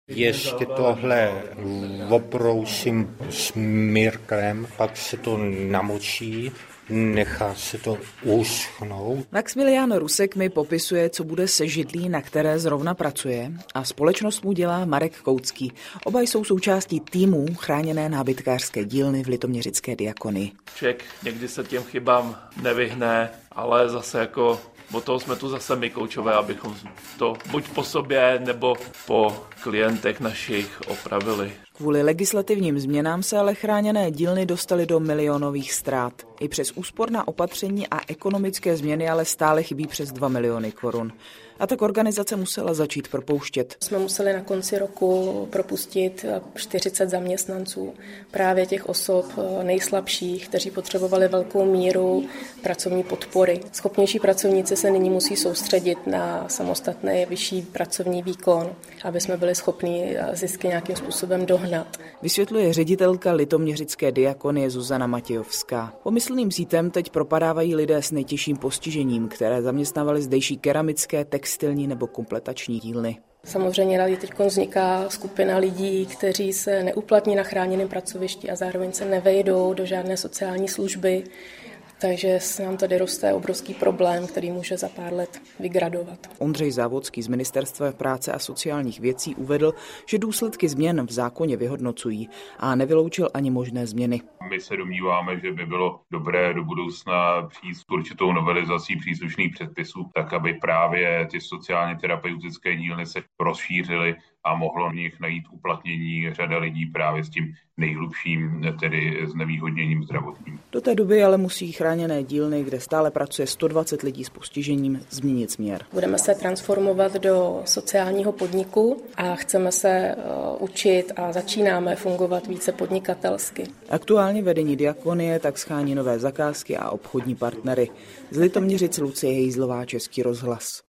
Ještě tohle obrousím smírkem, pak se to namočí, nechá se to uschnout. Maximilián Rusek mi popisuje, co bude se židlí, na které zrovna pracuje, a společnost mu dělá Marek Koutský. Oba jsou součástí týmu chráněné nábytkářské dílny v Litoměřické diakonii. Člověk někdy se těm chybám nevyhne, ale zase jako od toho jsme tu zase my koučové, abychom to buď po sobě nebo po klientech našich opravili. Kvůli legislativním změnám se ale chráněné dílny dostaly do milionových ztrát. I přes úsporná opatření a ekonomické změny ale stále chybí přes 2 miliony korun. A tak organizace musela začít propouštět. Jsme museli na konci roku propustit 40 zaměstnanců, právě těch osob nejslabších, kteří potřebovali velkou míru pracovní podpory. Schopnější pracovníci se nyní musí soustředit na samostatný vyšší pracovní výkon, aby jsme byli schopni zisky nějakým způsobem dohnat. Vysvětluje ředitelka Litoměřické diakonie Zuzana Matějovská. Pomyslným sítem teď propadávají lidé s nejtěžším postižením, které zaměstnávali zdejší keramické, textilní nebo kompletační dílny. Samozřejmě tady teď vzniká skupina lidí, kteří se neuplatní na chráněném pracovišti a zároveň se nevejdou do žádné sociální služby. Takže se nám tady roste obrovský problém, který může za pár let vygradovat. Ondřej Závodský z Ministerstva práce a sociálních věcí uvedl, že důsledky změn v zákoně vyhodnocují a nevyloučil ani možné změny. My se domníváme, že by bylo dobré do budoucna přijít s určitou novelizací příslušných předpisů, tak aby právě ty sociálně terapeutické dílny se rozšířily a mohlo v nich najít uplatnění řada lidí právě s tím nejhlubším, tedy znevýhodněním zdravotním. Do té doby ale musí chráněné dílny, kde stále pracuje 120 lidí s postižením, změnit směr. Budeme se transformovat do sociálního podniku a chceme se učit a začínáme fungovat více podnikatelsky. Aktuálně vedení diakonie tak schání nové zakázky a obchodní partnery. Z Litoměřic Lucie Hejzlová, Český rozhlas.